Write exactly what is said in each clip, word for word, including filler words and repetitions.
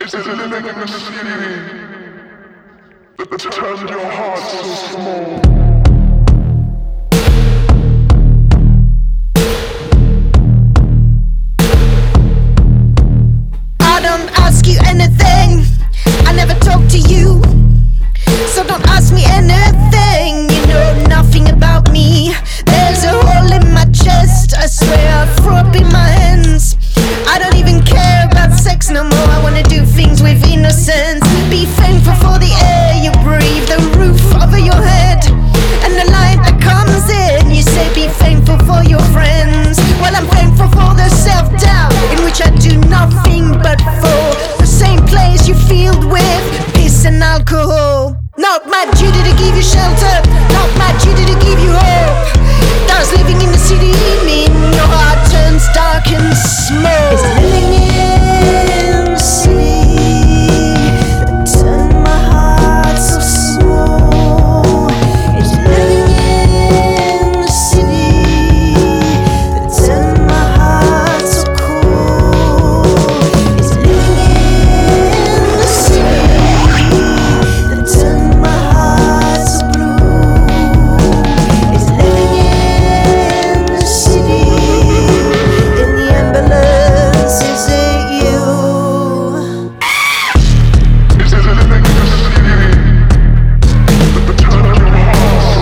Is it living in the city that turned your heart so small? I don't ask you anything, I never talk to you, so don't ask me anything. You know nothing about me. There's a hole in my chest, I swear I'll throw up in my hands. I don't even care about sex no more, I wanna do things with innocence. Be thankful for the air you breathe, the roof over your head, and the light that comes in. You say be thankful for your friends. Well, I'm thankful for the self-doubt in which I do nothing but fall. The same place you filled with piss and alcohol. Not my duty to give you shelter, not my duty to give you hope. Does living in the city mean your heart turns dark and small? It's living in the city that turned my heart so small. It's living in the city that turned my heart so cold. It's living in the city that turned my heart so blue. It's living in the city, in the ambulance, is it you? Is it living in the city that turned your heart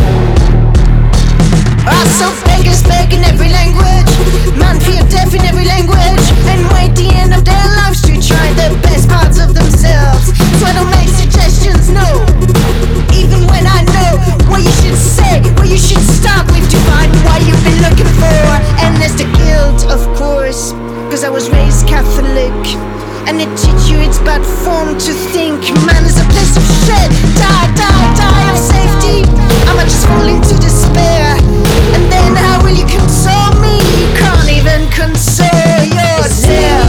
so I saw beggars beg in every language, man fear death in every language, and wait the end of their lives to try the best parts of themselves. So I don't make suggestions, no, even when I know what you should say, what you should start with to find what you've been looking for. And there's the guilt, of course, cause I was raised Catholic, and it teach you it's bad form to think man is a piece of shit. Die, die, die of safety, I might just fall into despair. And then how will you console me? You can't even console yourself.